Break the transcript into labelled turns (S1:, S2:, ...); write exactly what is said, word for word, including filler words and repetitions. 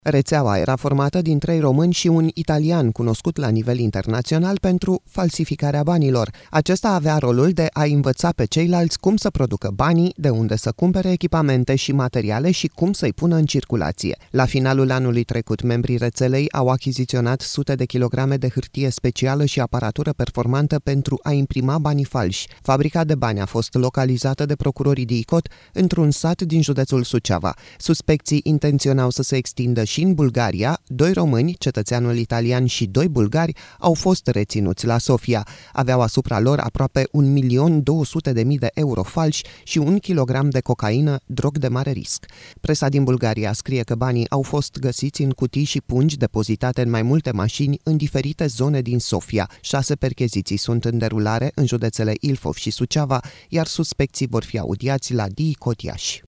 S1: Rețeaua era formată din trei români și un italian cunoscut la nivel internațional pentru falsificarea banilor. Acesta avea rolul de a învăța pe ceilalți cum să producă banii, de unde să cumpere echipamente și materiale și cum să-i pună în circulație. La finalul anului trecut, membrii rețelei au achiziționat sute de kilograme de hârtie specială și aparatură performantă pentru a imprima banii falși. Fabrica de bani a fost localizată de procurorii DICOT într-un sat din județul Suceava. Suspecții intenționau să se extindă și în Bulgaria. Doi români, cetățeanul italian și doi bulgari, au fost reținuți la Sofia. Aveau asupra lor aproape un milion două sute de mii de euro falși și un kilogram de cocaină, drog de mare risc. Presa din Bulgaria scrie că banii au fost găsiți în cutii și pungi depozitate în mai multe mașini în diferite zone din Sofia. Șase percheziții sunt în derulare în județele Ilfov și Suceava, iar suspecții vor fi audiați la DICOT Iași.